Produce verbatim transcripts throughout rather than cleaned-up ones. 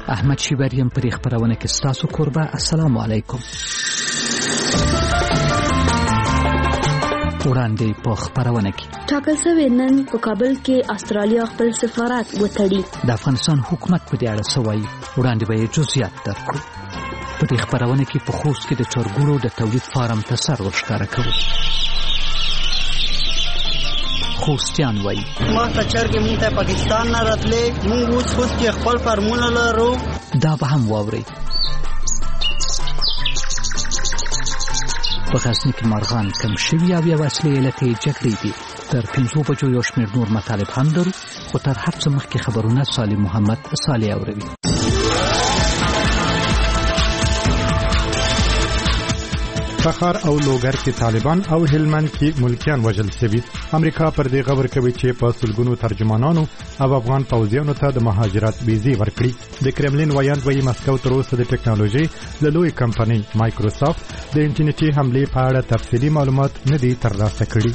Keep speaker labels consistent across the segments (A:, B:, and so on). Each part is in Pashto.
A: احمد شیبریم پر خبرونه کې ستاسو قربا. السلام علیکم. وړاندې په خبرونه کې
B: ټاکل شوی نن په کابل کې استرالیا خپل سفارت وتړي.
A: د افغانستان حکومت په دې اړه څه وایي؟ وړاندې به یې جزئیات درکړو. په دې خبرونه کې په خوست کې د چرګوړو د تولید فارم ته سر ورښکاره کوو. خوستیان وایي
C: ما ته چرګې مونږ ته پاکستان نه راتلې، مونږ اوس خوست کې خپل فارمونه لرو.
A: دا به هم واورئ. په غزني کې مرغان کم شوي او یو اصلي علت یې جګړې دي. تر پنځو بجو یو شمېر نور مطالب هم لرو، خو تر هر څه مخکې خبرونه صالح محمد صالح اوروي.
D: تخار او لوګر کې طالبان او هلمند کې ملکیان وژل شوي. امریکا پر دې خبر کوي چې په سلګونو ترجمانانو او افغان پوځیانو ته د مهاجرت ویزې ورکړي. د کرملین ویاند وایي مسکو تر اوسه د ټکنالوژي د لوی کمپنۍ مایکروسافت د انټرنیټي حملې په اړه تفصیلي معلومات نه دي ترلاسه کړي.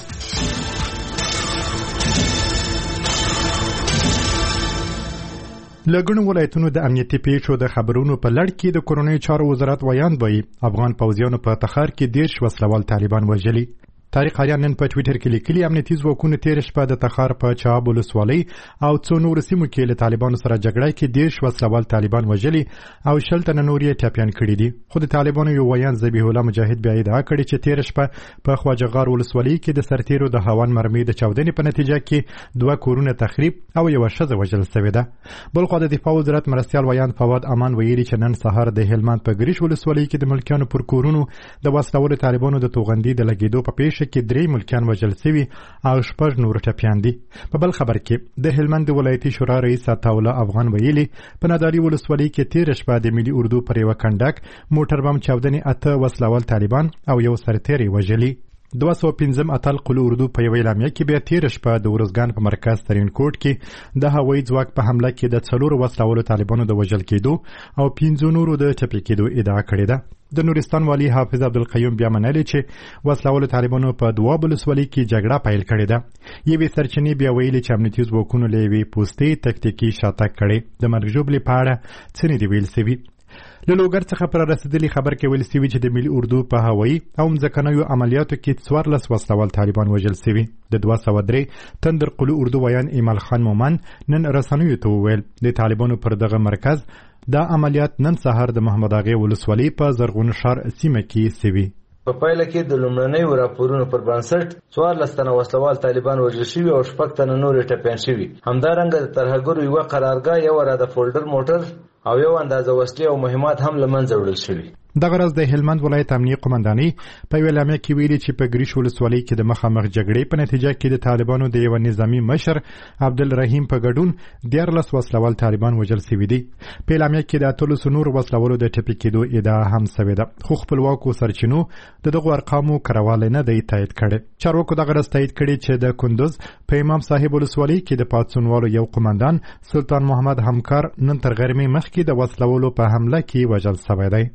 D: لګونو ولایتونو د امنیتي پیښو د خبرونو په لړ کې د کورونی چارو وزارت ویاند وایي افغان پوځیانو په تخار کې دیرش وسلوال طالبان وژلي. طارق اریان نن په ټویټر کې لیکلي امنیتي ځواکونو تیر شپه د تخار په چاب ولسوالۍ او څو نور سیمو کې له طالبانو سره جګړه کې دیرش وسلوال طالبان وژلي او شل تنه نور یې ټاپیان کړي دي. خو د طالبانو یو ویاند ذبیح الله مجاهد بیا ادعا کړې چې تیر شپه په خواجهغار ولسوالۍ کې د سرتیرو د هاون مرمۍ د چاودنې په نتیجه کې دوه کورونه تخریب او یو ښځه وژل شوې ده. بل خو د دفاع وزارت مرستیال ویاند فواد امان ویلي چې نن سهار د هلمند په ګریش ولسوالۍ کې د ملکیانو پر کورونو د وسلوالو طالبانو د توغندي د لګیدو په پیښه کې درې ملکیان وژل شوي او شپږ نور ټپیان دي. په بل خبر کې د هلمند ولایتي شورا رئیس عطاالله افغان ویلي په ناداري ولسوالۍ کې تیر شپه د ملي اردو پر یو کنډک موټر بم چاودنې اته وسلوال طالبان او یو سرتیری وژلي. دوه سوه پنځم اتل قلو اردو په یو اعلامیه کې بیا تیر شپه د ورزګان په مرکز ترین کوټ کې د هوایي ځواک په حمله کې د څلورو وسلوالو طالبانو د وژل کېدو او پنځو نورو د ټپي کېدو ادعا کړې ده. د نورستان والی حافظ عبدالقیوم بیا منلي چې وسلوالو طالبانو په دوه ولسوالۍ کې جګړه پیل کړې ده. یوې سرچینې بیا ویلي چې امنیتي ځواکونو له یوې پوستې تکتیکي شاتګ کړی. د مرګ ژوبلې په اړه څه نه دي ویل سوي. له لوګر څخه پر رسیدلي خبر کې ویل سوي چې د ملي اردو په هوایي او مځکنیو عملیاتو کې څوارلس وسلوال طالبان وژل سوي. د دوه سوه درې تندر قلو اردو ویان ایمال خان مومن نن رسنیو ته وویل د طالبانو پر دغه مرکز دا عملیات نن سهار د محمد اغې ولسوالۍ په زرغون شار سیمه کې سوي.
E: په پایله کې د لومړنیو راپورونو پر بنسټ څوارلس تنه وسلوال طالبان وژل شوي او شپږ تنه نور ټپیان شوي. همدارنګه د ترهګرو یوه قرارګاه، یو اراده فولډر موټر او یو اندازه وسلې او مهمات هم له منځه وړل شوي.
D: دغه ورځ د هلمند ولایت امنیه قومندانۍ په یوه اعلامیه کې ویلي چې په ګریش ولسوالۍ کې د مخامخ جګړې په نتیجه کې د طالبانو د یوه نظامي مشر عبدالرحیم په ګډون دیارلس وسلوال طالبان وژل شوي دي. په اعلامیه کې د اتلسو نورو وسلوالو د ټپي کېدو ادعا هم شوې ده، خو خپلواکو سرچینو د دغو ارقامو کروالی نه دی تایید کړی. چارواکو دغه ورځ تایید کړي چې د کندوز په امام صاحب ولسوالۍ کې د پاڅونوالو یو قمندان سلطان محمد همکار نن تر غرمې مخکې د وسلوالو په حمله کې وژل شوی دی.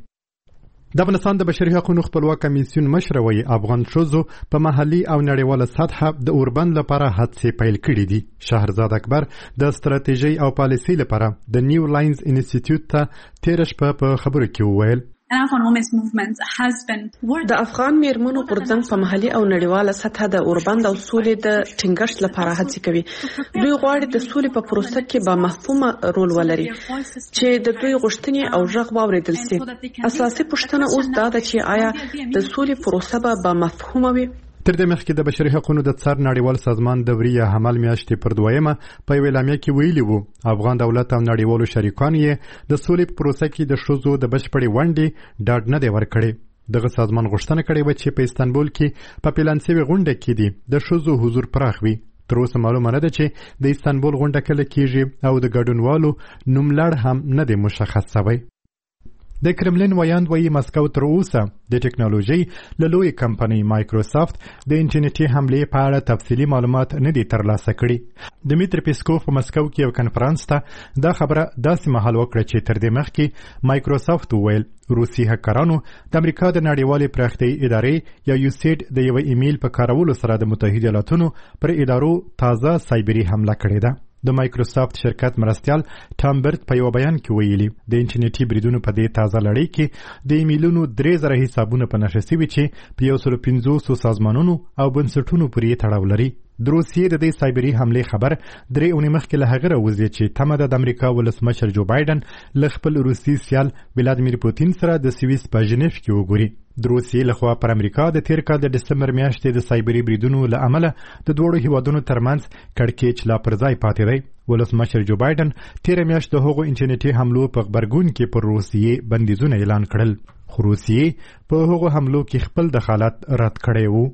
D: د افغانستان د بشري حقوقو خپلواک کمیسیون مشر وایي افغان ښځو په محلي او نړیواله سطحه د اوربند لپاره هڅې پیل کړي دي. شهرزاد اکبر د ستراتیژۍ او پالیسۍ لپاره د نیو لاینز انسټیټیوټ ته تیر شپه په خبرو کې وویل
F: د افغان میرمنو غورځنګ په محلي او نړیواله سطحه د اوربند او سولې د ټینګښت لپاره هڅې کوي. دوی غواړي د سولې په پروسه کې با مفهومه رول ولري چې د دوی غوښتنې او غږ واوریدل شي. اساسي پوښتنه اوس دا ده چې آیا د سولې پروسه به با مفهومه وي؟
D: تر دې مخکې د بشري حقوقو د څار نړیوال سازمان دوري حمل میاشتې پر دویمه په یوه اعلامیه کې ویلي وو افغان دولت او نړیوالو شریکانو یې د سولې په پروسه کې د ښځو د بشپړې ونډې ډاډ نه دی ورکړی. دغه سازمان غوښتنه کړې وه چې په استانبول کې په پلان شوې غونډه کې دي د ښځو حضور پراخ وي. تر اوسه معلومه نه ده چې د استانبول غونډه کله کېږي او د ګډونوالو نوملړ هم نه دی مشخص شوی. د کرملین ویاند وایي مسکو تر اوسه د ټکنالوژي له لوی کمپنۍ مایکروسافت د انټرنیټي حملې په اړه تفصیلي معلومات نه دي ترلاسه کړي. دمیتری پیسکوف په مسکو کې یو کنفرانس ته دا خبره داسې مهال وکړه چې تر دې مخکې مایکروسافت وویل روسي هکرانو د امریکا د نړیوالې پراختیایي ادارې یا یوسیډ د یو ایمیل په کارولو سره د متحده ایالاتونو پر ادارو تازه سایبري حمله کړې ده. د مایکروسافت شرکت مرستیال ټام برت په یو بیان کې ویلي د انټرنیټي بریدونو په دې تازه لړۍ کې د ایمیلونو درې زره حسابونه په نښه شوي چې په یو سل پنځوس سازمانونو او بنسټونو پورې تړاو لري. د روسیې د دې سایبري حملې خبر درې اونۍ مخکې له هغه راوځي چې تمه ده د امریکا ولسمشر جو بایدن له خپل روسي سیال ولادیمیر پوتین سره د سویس په ژنیف کې وګوري. د روسیې لخوا پر امریکا د تیر کال د ډسمبر میاشتې د سایبري بریدونو له امله د دوړو هیوادونو ترمنځ کړکېچ لا پر ځای پاتې دی. ولسمشر جو بایدن تیر میاشت د هغو انټرنیټي حملو په خبرګون کې پر روسیې بندیزونه اعلان کړل، خو روسیې په هغو حملو کې خپل دخالت رد کړی وو.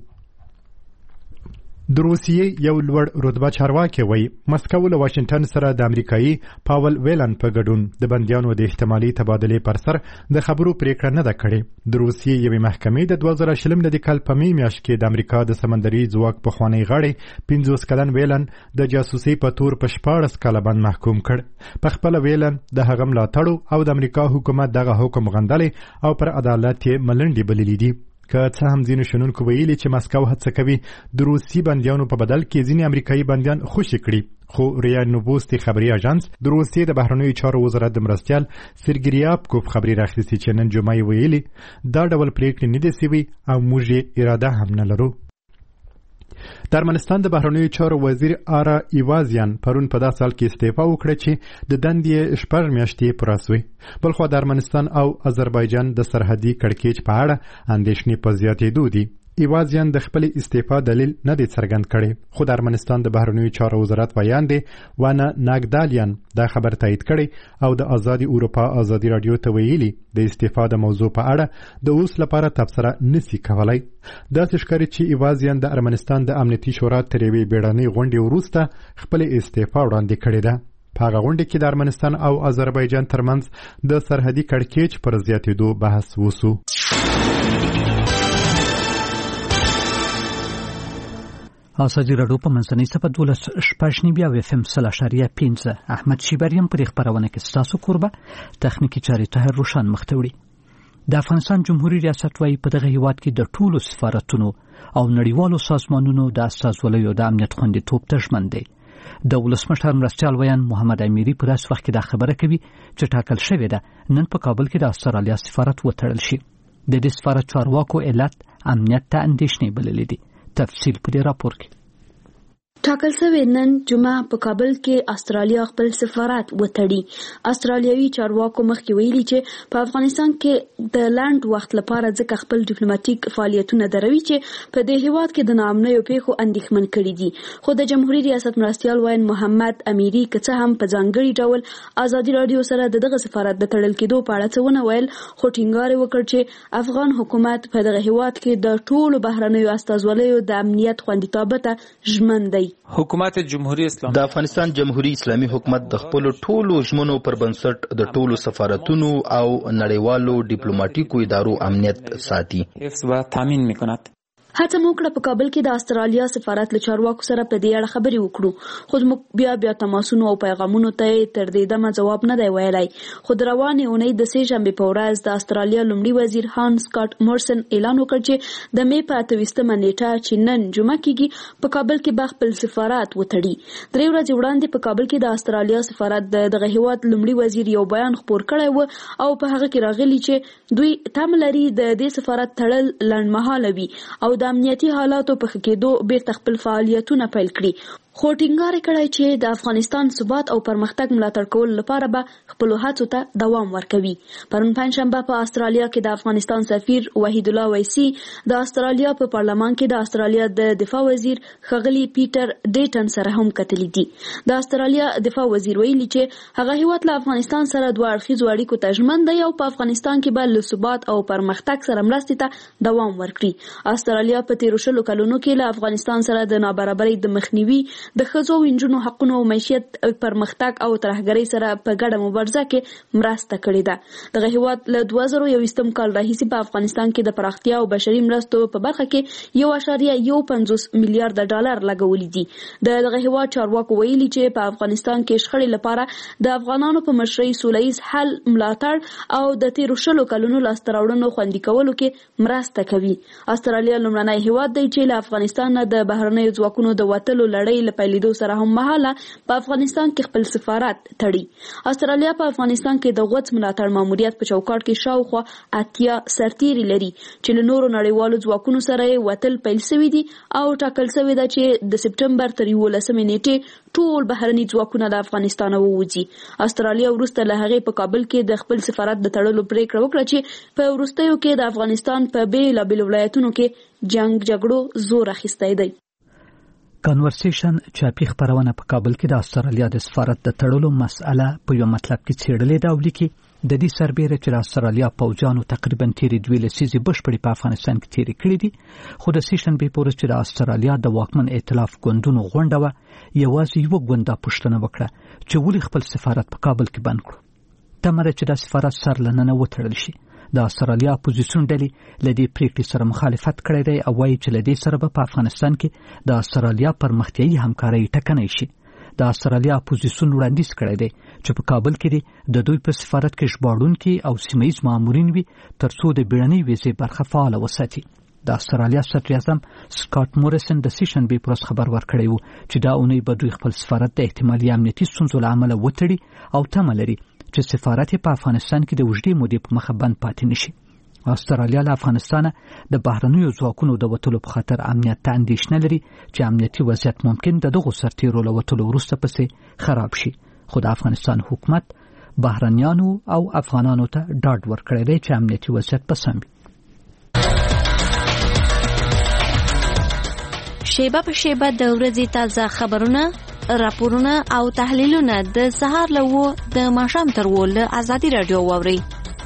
D: د روسیې یو لوړ رتبه چارواکي وایي مسکو له واشنگټن سره د امریکایي پاول ویلن په ګډون د بندیانو د احتمالي تبادلې پر سر د خبرو پریکړه نه ده کړې. د روسیې یوې محکمې د دوه زره شلم د کال په می میاشت کې د امریکا د سمندري ځواک پخوانی غړی پنځوس کلن ویلن د جاسوسي په تور په شپاړس کاله باندې محکوم کړ. په خپل ویلن د هغه ملاتړو او د امریکا حکومت دغه حکم غندلې او پر عدالت یې ملنډې بللې دي. که څه هم ځینو شنونکو ویلي چې مسکو هڅه کوي د روسي بندیانو په بدل کې ځینې امریکایي بندیان خوشي کړي، خو ریا نووستي خبري اژانس د روسیې د بهرنیو چارو وزارت د مرستیال سرګریاپکوف خبري راخیستي چې نن جمعه ویلي دا ډول پریکړې نه دي سوي او موږ یې اراده هم نه لرو. د ارمنستان د بهرنیو چارو وزیر آرا ایوازیان پرون په داسې حال کې استعفا وکړه چې د دندې شپږ میاشتې پوره سوې. بلخوا د ارمنستان او آذربایجان د سرحدي کړکېچ په اړه اندېښنې په زیاتېدو دي. ایوازیان د خپل استعفا دلیل نه دی څرګند کړی، خو د ارمنستان د بهرنیو چارو وزارت ویاندې وانا ناګدالیان دا خبر تایید کړی او د آزادي اروپا آزادي رادیو ته ویلي د استعفا د موضوع په اړه د اوس لپاره تبصره نسی کولای. داسې ښکاري چې ایوازیان د ارمنستان د امنیتي شورا تر یوې بیړنۍ غونډې وروسته خپل استعفا وړاندې کړې ده. په هغه غونډه کې د ارمنستان او آذربایجان ترمنځ د سرحدي کړکېچ پر زیاتېدو بحث وسو.
A: ازادي راډیو په منځنۍ صفحه دولس شپږ نیمه او اف ام سل اشاریه پنځه احمد شیبریم پر خبرونه کې ستاسو قربه تخنیکی چاري طاهر روشن مختوړي. د افغانستان جمهوریت ریاست وايي په دغه هیواد کې د ټولو سفارتونو او نړیوالو سازمانونو د استازولیو د امنیت خوندیتوب تضمین دی. د ولسمشر مرستیال ویان محمد امیری په داس وخت کې دا خبره کوي چې ټاکل شوې ده نن په کابل کې د استرالیا سفارت وتړل شي. د دې سفارت چارواکو علت امنیت ته اندېښنې بللې دي. تفصیل په دې راپور کې.
B: ټاکل شوی نن جمعه په کابل کې استرالیا خپل سفارت وتړي. استرالیوي چارواکو مخکې ویلي چې په افغانستان کې د لاند وخت لپاره ځکه خپل ډیپلوماټیک فعالیتونه دروي چې په دې هیواد کې د ناامنیو پیښو اندېښمن کړي دي. خو د جمهوریت ریاست مرستیال وین محمد امیری که څه هم په ځانګړي ډول آزادي رادیو سره دغه سفارت د تړل کېدو په اړه څه ونه ویل، خو ټینګار وکړ چې افغان حکومت په دغه هیواد کې د ټولو بهرنیو استازولیو د امنیت خوندیتوب ته ژمن دی.
G: حکومت جمهوریت اسلامي
H: د افغانستان جمهوریت اسلامي حکومت د خپل ټولو ژمنو پر بنسټ د ټولو سفارتونو او نړیوالو ډیپلوماټیکو ادارو امنیت ساتي.
G: حفظ و تامین میکند.
B: هڅه مو کړه په کابل کې د استرالیا سفارت له چارواکو سره په دې اړه خبرې وکړو، خو موږ بیا بیا تماسونو او پیغامونو ته تر دې دمه جواب نه دی ویلی. خو د روانې اونۍ د سې شنبې په ورځ د استرالیا لومړي وزیر هان سکاټ مورسن اعلان وکړ چې د مې په اتویستمه نیټه چې نن جمعه کېږي په کابل کې به خپل سفارت وتړي. درې ورځې وړاندې په کابل کې د استرالیا سفارت د دغه هیواد لومړي وزیر یو بیان خپور کړی و او په هغه کې راغلي چې دوی تم لري د دې سفارت تړل لنډمهاله وي او د امنیتي حالاتو په ښه کېدو بیرته خپل فعالیتونه پیل کړي. خو ټینګار کړی چې د افغانستان ثبات او پرمختګ ملاتړ کولو لپاره به خپلو هڅو ته دوام ورکوي. پرون پنجشنبه په استرالیا کې د افغانستان سفیر وحید الله ویسی د استرالیا په پارلمان کې د استرالیا د دفاع وزیر ښاغلي پیټر ډیټن سره هم کتلي دي. د استرالیا دفاع وزیر ویلي چې هغه هیواد له افغانستان سره دوه اړخیزو اړیکو ته ژمن دی او په افغانستان کې به له ثبات او پرمختګ سره مرستې ته دوام ورکړي. استرالیا په تیرو شلو کلونو کې له افغانستان سره د نابرابرۍ د مخنیوي، د ښځو او نجونو حقونو او معیشت پرمختګ او ترهګرۍ سره په ګډه مبارزه کې مرسته کړې ده. دغه هیواد له دوه زره یوویشتم کال راهیسې په افغانستان کې د پراختیا او بشري مرستو په برخه کې یو اعشاریه یو پنځوس میلیارډ ډالر لګولي دي. د دغه هیواد چارواکو ویلي چې په افغانستان کې شخړې لپاره د افغانانو په مشرۍ سولیز حل ملاتړ او د تیرو شلو کلونو لاسته راوړنو خوندي کولو کې مرسته کوي. استرالیا لومړنی هیواد دی چې له افغانستان نه د بهرنیو ځواکونو د وتلو لړۍ له پیلېدو سره هم مهاله په افغانستان کې خپل سفارت تړي. استرالیا په افغانستان کې د غوڅ ملاتړ ماموریت په چوکاټ کې شاوخوا اتیا سرتیري لري چې له نورو نړیوالو ځواکونو سره یې وتل پیل شوي دي او ټاکل شوې ده چې د سپټمبر تر یولسمې نیټې ټول بهرني ځواکونه د افغانستان ووځي. استرالیا وروسته له هغې په کابل کې د خپل سفارت د تړلو پریکړه وکړه چې په وروستیو کې د افغانستان په بېلابېلو ولایتونو کې جنگ جګړو زور اخیستی دی.
A: کنورسیشن چاپی خبرونه په کابل کې د استرالیا د سفارت د تړلو مسأله په یو مطلب کې څېړلې ده او لیکي د دې سربېره چې د استرالیا پوځیانو تقریبا تیرې دوې لسیزې بشپړې په افغانستان کې تیرې کړې دي، خو د سیشن بې پورس چې د استرالیا د واکمن ائتلاف ګوندونو غونډه وه یوازې یوه ګوند دا پوښتنه وکړه چې ولې خپل سفارت په کابل کې بند کړو. تمه ده چې دا سفارت سر له ننه وتړل شي. د استرالیا اپوزیسیون ډلې له دې پریکړې سره مخالفت کړی دی او وایي چې له دې سره به په افغانستان کې د استرالیا پرمختیایي همکارۍ ټکنی شي. د استرالیا اپوزیسیون وړاندیز کړی دی چې په کابل کې د دوی په سفارت کې ژباړونکي او سیمه ییز مامورین وي ترڅو د بیړنۍ ویزې برخه فعاله وساتي. د استرالیا صدر اعظم سکاټ موریسن د سیشن بې پورس خبر ورکړی و چې دا اونۍ به دوی خپل سفارت د احتمالي امنیتي ستونزو له امله وتړي او تمه لري چې سفارت په افغانستان کې د اوږدې مودې په مخه بند پاتې نشي. استرالیا له افغانستانه د بهرنیو ځواکونو د وتلو په خاطر امنیت ته اندېښنه لري چې امنیتي وضعیت ممکن د دغو سرتیرو له وتلو وروسته پسې خراب شي. خو د افغانستان حکومت بهرنیانو او افغانانو ته ډاډ ورکړی دی چې امنیتي وضعیت به سم وي.
I: شیبه په شیبه د ورځې تازه خبرونه، راپورونه او تحلیلونه د سهار له و د ماښام تر و له ازادي راډیو واورئ.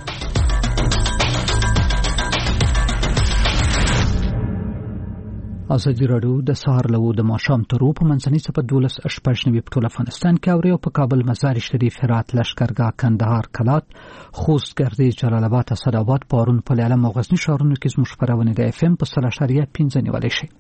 A: ازادي راډیو د سهار له و د ماښام تر و په منځنۍ څپه دولس شپږ نوي په ټول افغانستان کې اوري او په کابل، مزار شریف، هرات، لښکرګاه، کندهار، کلات، خوست، ګردیز، جلال آباد، اسداباد، پارون، پلعلم او غزني ښارونو کې زموږ خپرونه د اف ام په سل اشاریه پنځه نیولی شي.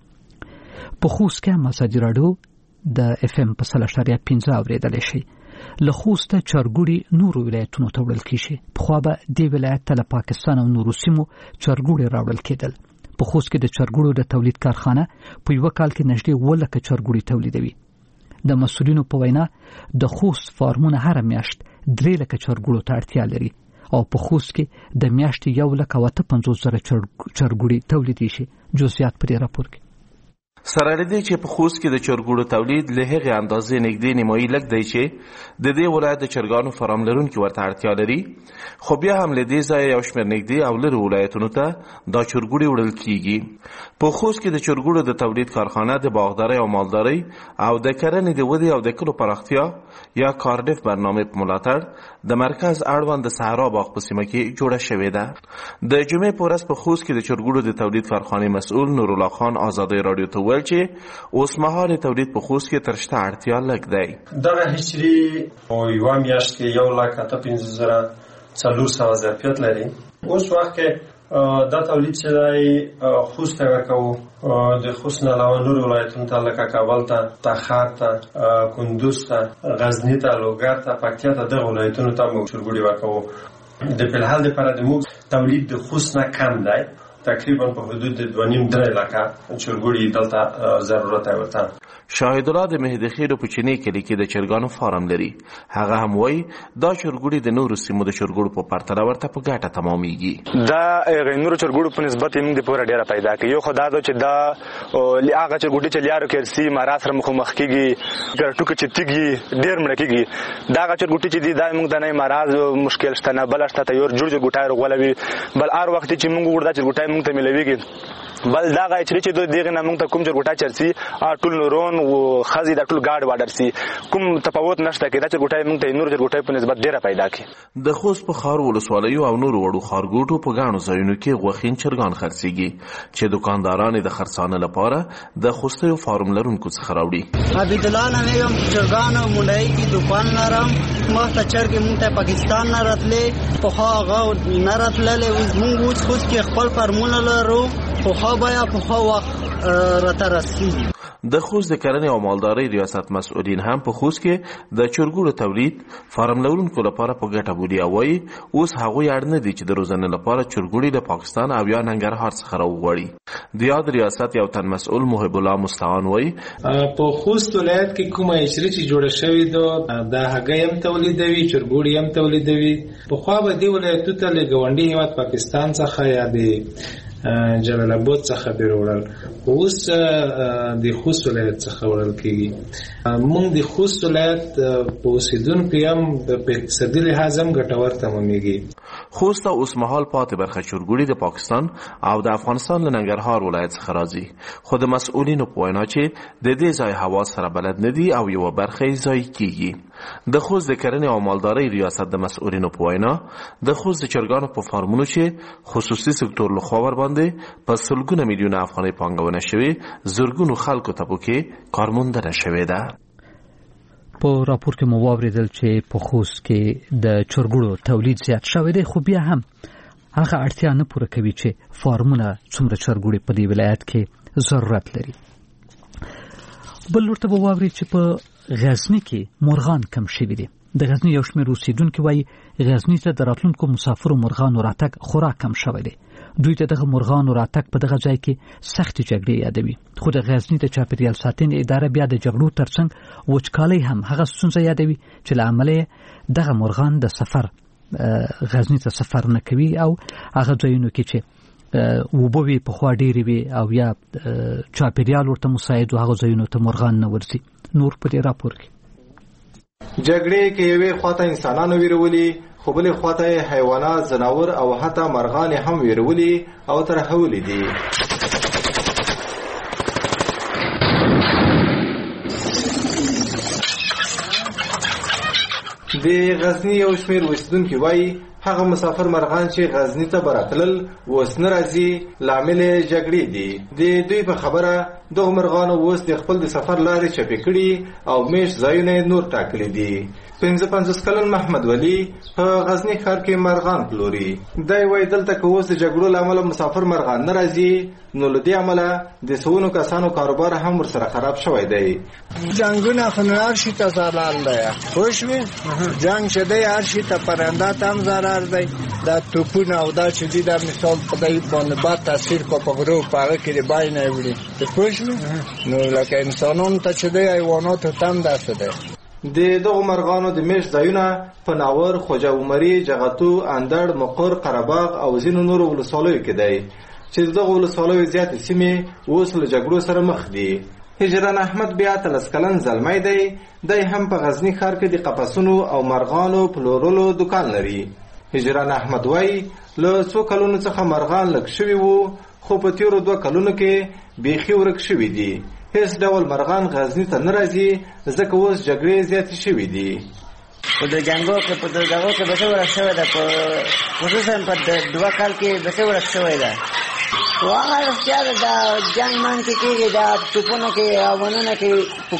A: په خوست کې هم ازادي راډیو د اف ام په سل اشاریه پنځه اورېدلی شي. له خوسته چرګوړي نورو ولایتونو ته وړل کیږي. پخوا به دې ولایت ته له پاکستان او نورو سیمو چرګوړي راوړل کېدل. په خوست کې د چرګوړو د تولید کارخانه په یو کال کې نږدې اووه لکه چرګوړي تولیدوي. د مسؤلینو په وینا د خوست فارمونه هره میاشت درې لکه چرګوړو ته اړتیا لري او په خوست کې د میاشتې یو لکه اته پنځوس زره چرګوړي تولیدېږي. جزئیات په دې راپور کې.
J: سره لدې چې په خوست کې د چرګوړو تولید له هغې اندازې نږدې نیمایي لږ دی چې د دې ولایت د چرګانو فارم لرونکي ورته اړتیا لري، خو بیا هم له دې ځایه یو شمېر نږدې او لرې ولایتونو ته دا چرګوړي وړل کیږي. په خوست کې د چرګوړو د تولید کارخانه د باغدارۍ او مالدارۍ او د کرنې د ودې او د کلو پراختیا یا کارډف برنامې په ملاتړ د مرکز اړوند د صحرا باغ په سیمه کې جوړه شوې ده. د جمعې په ورځ په خوست کې د چرګوړو د تولید کارخانې مسؤل نورالله خان ازادۍ راډیو ته ویل چې اوس مهال تولید په خوست کې تر شته اړتیا لږ دی.
K: دغه هچري او یو میاشت کې یو لک اته پنځه زره څلور سوه ظرفیت لري. اوس وخت کې دا تولید چې دی خوست ته ورکوو، د خوست نه علاوه نور ولایتونو ته لکه کابل ته، تخار ته، کندوز ته، غزني ته، لوګر ته، پکتیا ته، دغه ولایتونو ته موږ چرګوړي ورکوو. د فلحال دپاره د موږ تولید د خوست نه کم دی، تقریبا په حدود د دوه نیم درې لکه چرګوړي دلته ضرورت ورته.
J: شاهد الله د مهدي خیرو په چینی کلي کې د چرګانو فارم لري. هغه هم وایي دا چرګوړي د نورو سیمو د چرګوړو په پرتله ورته په ګټه تمامیږي.
L: دا نورو چرګوړو په نسبت یې موږ د پوره ډېره پیدا کوي. یو خو دا ده چې دا هغه چرګوټي چې لیارو کې رسي مارا سره مخامخ کېږي، ټوکه چې تیږي ډېر مړه کېږي. دا هغه چرګوټي چې دي دا موږ د نه مرض مشکل شته نه بله شته ته یو جوړ چرګوټی روغولوي بل هر وخت چې موږ وګورو دا چرګوټی موږ ته ملويږي. بل دا غي چې د دغه نامو ته کوم چرګوټا چرسي ټول نورون او خزي د ټول گاډ واډر سي کوم تفاوت نشته کې دا چرګوټای موږ ته نور چرګوټای په نسبت ډیره پیدا کی.
J: د خوست په خار ولسوالیو او نور وړو خارګوټو په غاڼو ځایونو کې غوښین چرګان خرڅيږي چې دکانداران د خرڅانه لپاره د خوستو فارم لرونکو څخه راوړي.
C: عبد الله نه یم چرګان مونډای کی دکان لرم ما ته چرګ مونږ ته پاکستان نه راتلې په هغه نه راتللې موږ اوس خوست کې خپل فارمونه لرو خو بیا په خو وخت راته رسیږي.
J: د خوست د کرنې او مالدارۍ ریاست مسؤلین هم په خوست کې د چرګوړو تولید فارم لرونکو لپاره په ګټه بولي او وایي اوس هغوی اړ نه دي چې د روزنې لپاره چرګوړي له پاکستان او یا ننګرهار څخه راوغواړي. د یاد ریاست یو تن مسؤل محب الله مستعان وایي
M: په خوست ولایت کې کومه اجرا چې جوړه شوې ده د هګۍ هم تولیدوي، چرګوړي هم تولیدوي. پخوا به دې ولایتو ته له ګاونډي هېواد پاکستان څخه یا د جلال آباد څخه به وړل، اوس د خوست ولایت څخه وړل کېږي. موږ د خوست ولایت په اوسېدونکو هم په اقتصادي لحاظ هم ګټور تمامېږي.
J: خوست ته اوس مهال پاتې برخه چرګوړي د پاکستان او د افغانستان له ننګرهار ولایت څخه راځي، خو د مسؤلینو په وینا چې د دې ځای هوا سره بلد نه دي او یوه برخه یې ضایع کېږي. د خوست د کرنې او مالدارۍ ریاست د مسؤلینو په وینا د خوست د چرګانو په فارمونو چې خصوصي سکتور لخوا ورباندې په سلګونه میلیونه افغانۍ پانګونه شوې، زرګونو خلکو ته پکې کارموندنه شوې ده.
A: په راپور کې مو واوریدل چې په خوست کې د چرګوړو تولید زیات شوی دی، خو بیا هم هغه اړتیا نه پوره کوي چې فارمونه څومره چرګوړي په دې ولایت کې ضرورت لري. بل ورته به واورید چې په غزنی کې مرغان کم شوي دي. د غزنی یو شمېر اوسېدونکي وایي غزنی ته د راتلونکو مسافرو مرغانو راتګ خورا کم شوی دی. دوی ته دغه مرغانو راتګ په دغه ځای کې سختې جګړې یادوي، خو د غزنی د چاپیریال ساتنې اداره بیا د جګړو ترڅنګ وچکالۍ هم هغه ستونزه یادوي چې له امله دغه مرغان د سفر غزنی ته سفر نه کوي او هغه ځایونو کې چې اوبه وي پخوا ډېرې وي او یا چاپیریال ورته مساعد و هغه ځایونو ته مرغان نه ورځي. نور په دې راپور کې
N: جګړې کې یوې خواته انسانانو ویرولي، خو بلې خواته حیوانات، ځناور او حتی مرغان هم ویرولي او ترهولي دي. د غزنی یو شمېر اوسېدونکي وایي هغه مسافر مرغان چې غزنی ته براتلل اوس نه راځي، لامل جګړې دي. د دوی په خبره دغه مرغانو اوس د خپل د سفر لارې چپې کړي او میش ځایونه نور ټاکلي دي. پنځه پنځوس کلن محمد ولی په غزنی ښار کې مرغان پلوري. دی وایي دلته که اوس د جګړو له امله مسافر مرغان نه راځي، نو له دې امله د سوونو کسانو کاروبار هم ورسره خراب شوی دی.
O: جنګونه خو هر شي ته ضرر دی، پوه شوې؟ جنګ چې دی هر شي ته پرنده ته هم ضرر دی. دا توپونه او دا چې دي دا مثال په دی باندې بد تاثیر کو په غرو په هغه کې د بای نه وړي، پوه شوې؟ نو لکه انسانانو ته چې دی حیواناتو ته هم داسې دی.
N: د دغو مرغانو د میش ځایونه په ناور، خوجه عمري، جغتو، اندړ، مقر، قرهباغ او ځینو نورو ولسوالیو کې دی چې دغه ولسوالیو زیاتې سیمې اوس له جګړو سره مخ دي. هجران احمد بیا اتلس کلن زلمی دی. دی هم په غزنی ښار کې د قفسونو او مرغانو پلورلو دکان لري. هجران احمد وایي له څو کلونو څخه مرغان لږ شوي وو، خو په تیرو دوه کلونو کې بیخي ورک شوي دي. هیڅ ډول مرغان غزنی ته نه راځي ځکه اوس جګړې زیاتې شوي دي.
P: په د جنګو کې په دغو کې بسې ورک شوی ده، په خصوصا په دوه کال کې بسې ورک شوی ده. خو هغه رښتیا ده دا جنګ مان کې کېږي، دا توپونو کې اوونونه کې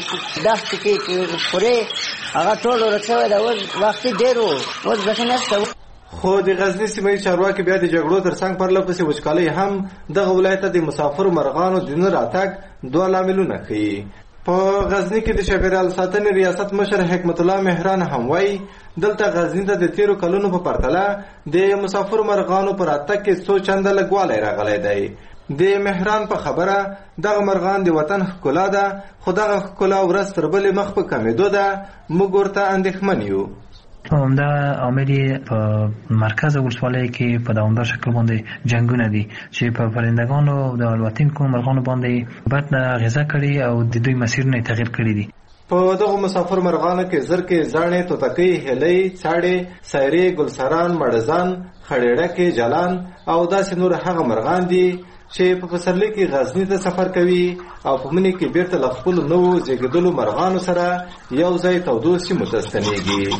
P: دښتو کې پورې هغه ټول ورک شوی ده. اوس وختي ډېر و، اوس بسې نشته.
N: خو د غزنی سیمه چارواکي بیا د جګړو ترڅنګ پرله پسې وچکالۍ هم دغه ولایت ته د مسافرو مرغانو د نه راتګ دوه لاملونه ښیي. په غزنی کې د چاپیریال ساتنې ریاست مشر حکمت الله مهران هم وایي دلته غزنی ته د تیرو کلونو په پرتله د مسافرو مرغانو په راتګ کې څو چنده لږوالی راغلی دی. د مهران په خبره دغه مرغان د وطن ښکلا ده، خو دغه ښکلا ورځ تر بلې مخ په کمېدو ده. موږ ورته اندېښمن یو.
Q: همدا عامل په مرکز ولسوالۍ کې په دوامدار شکل باندې جنگونه دي چې په پرندگانو د الوتونکو مرغانو باندې بد غذا کړي او د دوی مسیرونه تغییر کړي دي.
N: په دغه مسافر مرغانو کې زرکې، زاڼې، توتکۍ، هیلۍ، څاړې، سایرې، ګلسران، مړزان، خړېړکې، جلان او داسې نور هغه مرغان دي چې په پسرلي کې غزنی ته سفر کوي او په مني کې بیرته له خپلو نوو زیږېدلو مرغانو سره یو ځای تودو سیمو ته ستنېږي.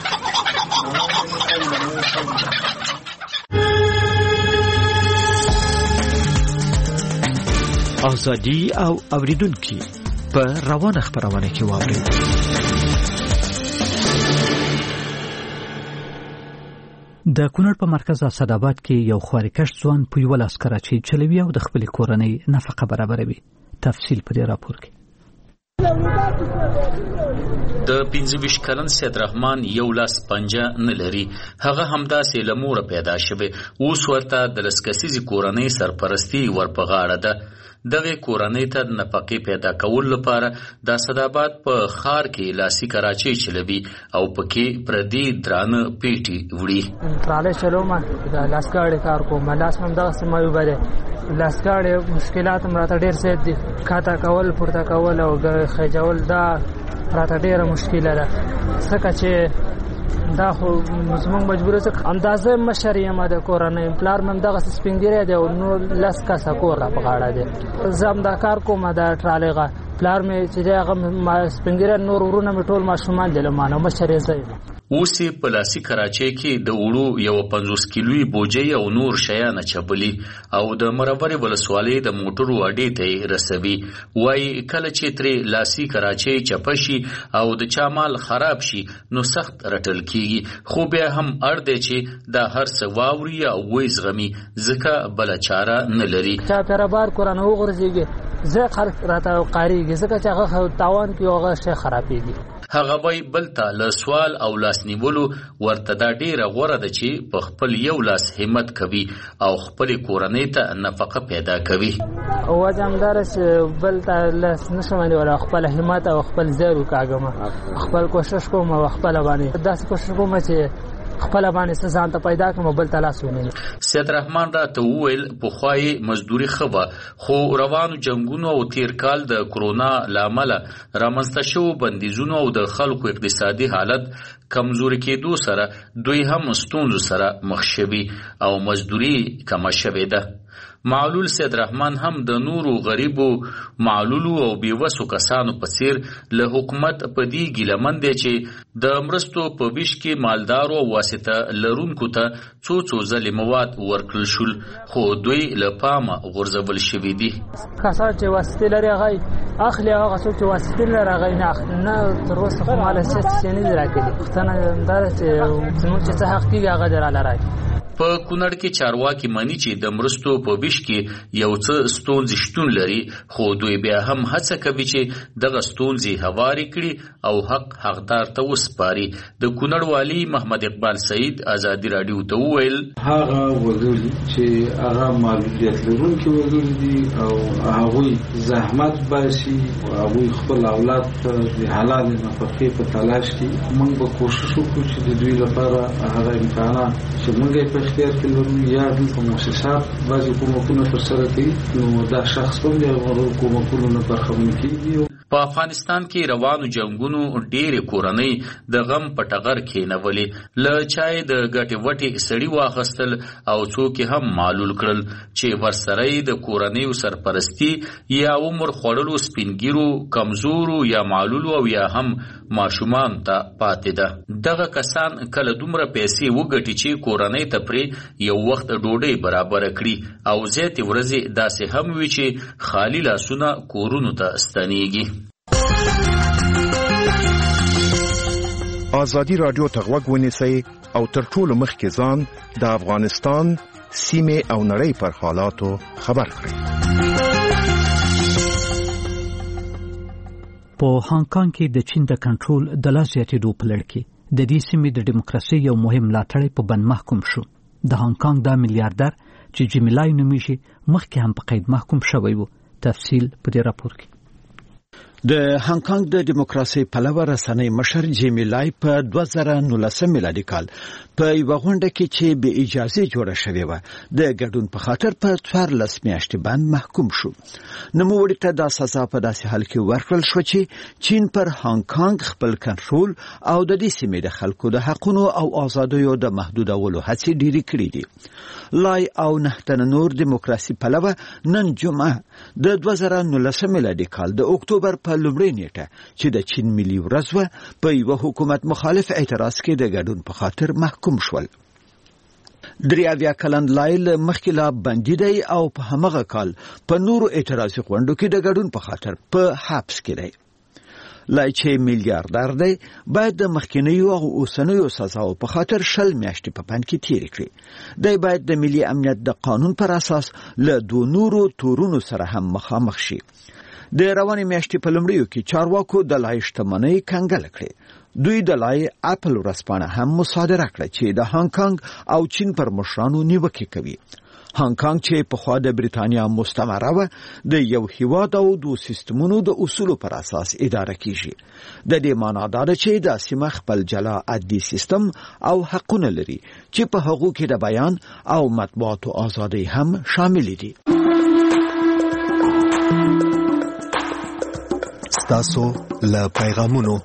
R: ازادي او اوریدونکي په روانه خبرونه کې واوري.
A: د کونړ په مرکز اسداباد کې یو خوارکش ځوان په یو لاس کراچۍ چلوي او د خپل کورنۍ نفقه برابروي. تفصیل په دې راپور کې.
S: د پنځه ویشت کلن سید رحمان یو لاس پنجه نه لري. هغه همداسې له موره پیدا شوی. اوس ورته د لس کسیزې کورنۍ سرپرستي ورپه غاړه ده. دغه کورنۍ ته د نفقې پیدا کول لپاره د اسداباد په ښار کې لاسي کراچۍ چلوي او پکې پردي درانه پیټي وړي.
T: تراله چلوم د لاسکاړې کار کوم. لاس هم دغسې مایو بده لاسکاړې مشکلات هم راته ډېر زیات دي. کاته کول پورته کول او خېجول دا راته ډېره مشکله ده. ځکه چې دا خو زموږ مجبوره څه اندازه مشر یم د کورنۍ. پلار مې هم دغسې سپین ږیری دی او نور لس کسه کور را په غاړه دی. زه هم دا کار کوم د ټرالۍ غه. پلار مې چې دی هغه سپین ږیری نور ورونه مې ټول ماشومان دي له ما نه. مشر یې زه یم.
S: اوس یې په لاسي کراچۍ کې د وړو یوه پنځوس کیلوي بوجۍ او نور شیان اچولي او د مرورې ولسوالۍ د موټرو اډې ته یې رسوي. وایي کله چې ترې لاسي کراچۍ چپه شي او د چا مال خراب شي نو سخت رټل کیږي. خو بیا هم اړ دی چې دا هر څه واوري او ویې زغمي ځکه بله چاره نه لري.
T: چا پیربار کورانه وغورځېږي زه خلک راته قاریږي ځکه چې هغه تاوان کوي او هغه شی خرابېږي.
S: هغه وایي بل ته له سوال او لاس نیولو ورته دا ډېره غوره ده چې په خپل یو لاس همت کوي او خپلې کورنۍ ته نفقه پیدا کوي.
T: وجه همداره چې بل ته لاس نشم نیولی. خپل همت او خپل زیر وکاږم. خپل کوشش کوم او خپله باندې داسې کوشش کوم چې خپله باندې څه ځان ته پیدا کړم او بل ته لاس ونیوم.
S: سید رحمان راته وویل پخوا یې مزدوري ښه وه خو روانو جنګونو او تیر کال د کرونا له امله رامنځته شوو بندیزونو او د خلکو اقتصادي حالت کمزوري کېدو سره دوی هم ستونزو سره مخ شوي او مزدوري کمه شوې ده. معلول سید رحمان هم د نورو غریبو معلولو او بیوسو کسانو په څیر له حکومت په دې ګیلمن دی چې د مرستو په ویش کې مالدارو او واسطه لرونکو ته څو څو ځلې مواد ورکړل شول خو دوی له پامه غورځول شوي دي.
T: کسان چې واسطې لري هغه اخلي او هغه څوک چې واسطې نه لري هغه نه اخلي. نه تر اوسه خو ماله څه نه دي راکړي. پوښتنه دا ده چې زموږ چې څه حق کېږي هغه دې راله راکړي.
S: په کونړ کې چارواکي مني چې د مرستو په ویش کې یو څه ستونزې شتون لري خو دوی بیا هم هڅه کوي چې دغه ستونزې هوارې کړي او حق حقدار ته وسپاري. د کونړ والي محمد اقبال سعید ازادي راډیو ته وویل
M: هغه وګړي چې هغه معلولیت لرونکي وګړي دي او هغوی زحمت باسي او هغوی خپل اولاد ته د حلال نفقې په تلاش کې موږ به کوشش وکړو چې د دوی لپاره هغه امکانات چې موږ یې په اختیار کې لرو یا دلته مؤسسات بعضې کومکونه ترسره کوي نو دا شخص هم د هغو کومکونو نه برخمن کېږي.
S: په افغانستان کې روانو جنگونو ډېرې کورنۍ د غم په ټغر کېنولې. له چای د ګټې وټې سړي واخیستل او څوک هم معلول کړل چې ورسره د کورنیو سرپرستی یا عمر خوړلو سپینګیرو کمزورو یا معلولو او یا هم ماشومان ته پاتې ده. دغه کسان کله دومره پیسې وګټي چې کورنۍ ته پرې یو وخت ډوډۍ برابر کړي او زیاتې ورځې داسې هم وي چې خالی لاسونه کورونو ته ستنېږي.
U: ازادي راډیو ته غوږ ونیسئ او تر ټولو مخکې ځان د افغانستان سیمې او نړۍ پر حالاتو خبر کړئ.
A: په هانګ کانګ کې د چین د کنټرول د لا زیاتېدو په لړ کې د دې سیمې د ډیموکراسۍ یو مهم ملاتړی په بند محکوم شو. د هانګ کانګ دا میلیارډر چې جیملای نومیږي مخکې هم په قید محکوم شوی و. تفصیل په دې راپور کې.
R: د هانګ کانګ د دیموکراسي پلوه رسنۍ مشر جیمی لای په دوه زره نولسم میلادي کال په یو غونډه کې چې به اجازه جوړه شوې و د ګډون په خاطر په څوارلس میاشتې باندې محکوم شو. نوموړي ته دا سزا په داسې حال کې ورکړل شو چې چین پر هانګ کانګ خپل کنټرول او د دې سیمې د خلکو د حقونو او آزادیو د محدودولو هڅې ډېرې کړې دي. لای او نه تن نور دیموکراسي پلوه نن جمعه د دوه زره نولسم میلادي کال د اکتوبر په لومړۍ نیټه چې د چین ملي ورځ وه په یو حکومت مخالف اعتراض کې د ګډون په خاطر محکوم شول. درې اویا کلن لایل مخکې لا بندي دی او په همغه کال په نورو اعتراضي غونډو کې د ګډون په خاطر په حبس کې دی. لای چې میلیارډر دی باید د مخکینیو او اوسنیو سزاو په خاطر شل میاشتې په پند کې تیر کړي. دی باید د ملي امنیت د قانون پر اساس له دوه نورو تورونو سره هم مخامخ شي. د روانې میاشتې په لومړیو کې چارواکو د لای شتمنۍ کنګل کړې. دوی د لای اپل ورځپاڼه هم مصادره کړه چې د هانګ کانګ او چین پر مشرانو نیوکې کوي. هانګ کانګ چې پخوا د بریتانیا مستعمره وه د یو هیواد او دوه سیستمونو د اصولو پر اساس اداره کیږي. د دې معنا دا ده چې دا سیمه خپل جلا عدلي سیستم او حقونه لري چې په هغو کې د بیان او مطبوعاتو ازادي هم شامل دي.
E: ستاسو له پیغامونو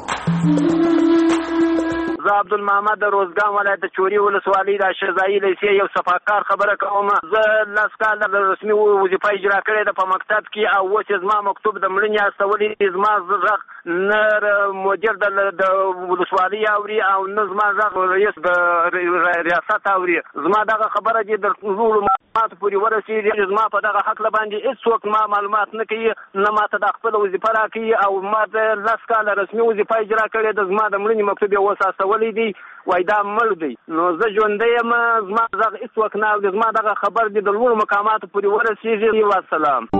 V: زه عبدالمحمد د روزګان ولایت د چوري ولسوالۍ د شزایي لیسې یو صفاکار خبره کوم. زه لس کاله د رسمي وظیفه اجرا کړې ده په مکتب کې او اوس زما مکتوب د مړینې استولي زما غږ نه مدیر د ولسوالۍ اوري او نه زما غږ رئیس د ریاست اوري. زما دغه خبره چې د ټولو معلوماتو پورې ورسېږي زما په دغه حق باندې هېڅوک ما معلومات نه کوي نه ماته د خپله وظیفه راکوي او ما د لس کاله رسمي وظیفه اجرا کړې ده. زما د مړینې مکتوب یې اوس استولی دی وای دا مړ دی نو زه ژوندی یم زما غږ هېڅوک نه اوري. زما دغه خبر دی د لوړو مقاماتو پورې ورسېږي. والسلام.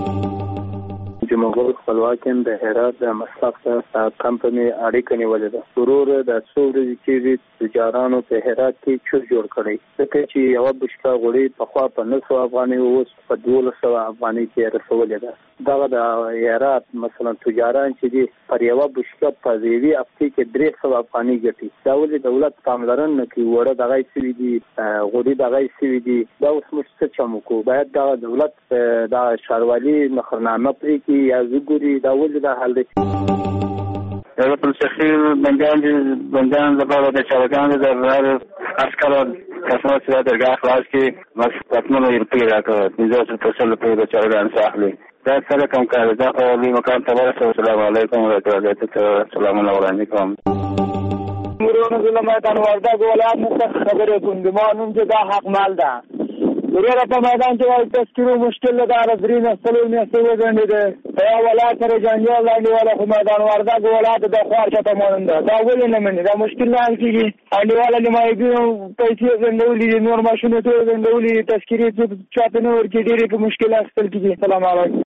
W: جمهور خپلواک یم د هرات د مسلک د کمپنۍ اړیکه نیولې ده. ورور د څو ورځې کېږي تجارانو په هرات کې چور جوړ کړی ځکه چې یوه بشکه غوړي پخوا په نهه سوه افغانۍ اوس په دولس سوه افغانۍ کې رسولې ده. دغه د هرات مثلا تجاران چې دي پر یوه بشکه په یوې هفتې کې درې سوه افغانۍ ګټي. دا ولې دولت پاملرنه نه کوي؟ وړه دغه یې سوي دي غوړي دغه یې سوي دي. دا اوس موږ څه چم وکړو؟ باید دغه دولت د ښاروالي نخرنامه پرېږدي یا زګوري. دا ولې دا حال دی؟
V: دولت الشخصي بندیان بندیان لپاره د چارګانو د هر عسکر کسانو چې درګاه خلاص کې بس پاتمنو یې پیدا راکړه پنځه سوه پرسنټ په د چارګان ساحلي دا سره کوم کار دا په لوی مقام ته ورسېږي. السلام علیکم ورحمۃ الله سلام وړاندې کوم.
X: مرونه زلمه میدان وردګ ولایت څخه خبرې کوم. د ما نوم چې دا حق مال ده ورور په میدان کې وایي تذکیرو مشکل ده. درې نسلو میاشتې وګڼلې ده په یو ولایت سره جنجال لاندې والا خو میدان وردګ ولایت د خوار چاته مانند ده. دا ولې نه مني؟ دا مشکل نه حل کېږي. انډیواله نمایندګینو پیسې ځنډولي دي نور ماشینو ټول ځنډولي دي تذکیرې چاته نه ورکوي. ډېرې په مشکل اخیستل کېږي. السلام علیکم.